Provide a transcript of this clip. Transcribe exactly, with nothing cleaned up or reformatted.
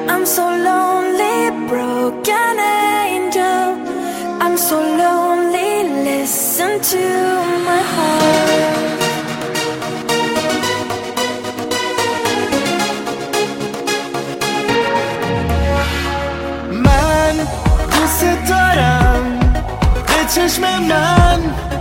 I'm so lonely, broken angel. I'm so lonely, listen to my heart. من دوست دارم به چشم من